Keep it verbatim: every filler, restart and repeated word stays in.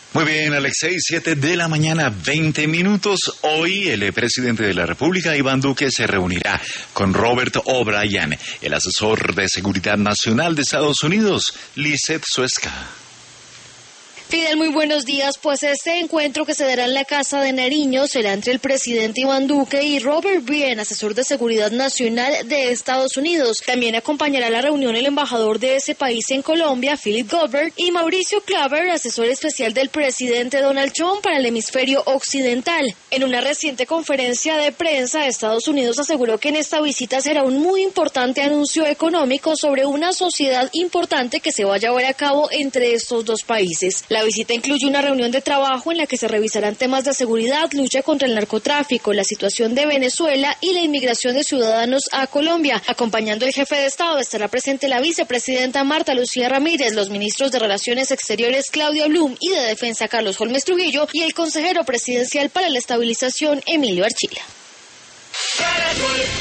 Muy bien, Alexei, siete de la mañana, veinte minutos. Hoy el presidente de la República, Iván Duque, se reunirá con Robert O'Brien, el asesor de Seguridad Nacional de Estados Unidos, Lizeth Suezca. Fidel, muy buenos días. Pues este encuentro que se dará en la Casa de Nariño será entre el presidente Iván Duque y Robert O'Brien, asesor de Seguridad Nacional de Estados Unidos. También acompañará la reunión el embajador de ese país en Colombia, Philip Goldberg, y Mauricio Klaver, asesor especial del presidente Donald Trump para el hemisferio occidental. En una reciente conferencia de prensa, Estados Unidos aseguró que en esta visita será un muy importante anuncio económico sobre una sociedad importante que se va a llevar a cabo entre estos dos países. La visita incluye una reunión de trabajo en la que se revisarán temas de seguridad, lucha contra el narcotráfico, la situación de Venezuela y la inmigración de ciudadanos a Colombia. Acompañando al jefe de Estado estará presente la vicepresidenta Marta Lucía Ramírez, los ministros de Relaciones Exteriores Claudia Blum y de Defensa Carlos Holmes Trujillo y el consejero presidencial para la estabilización Emilio Archila.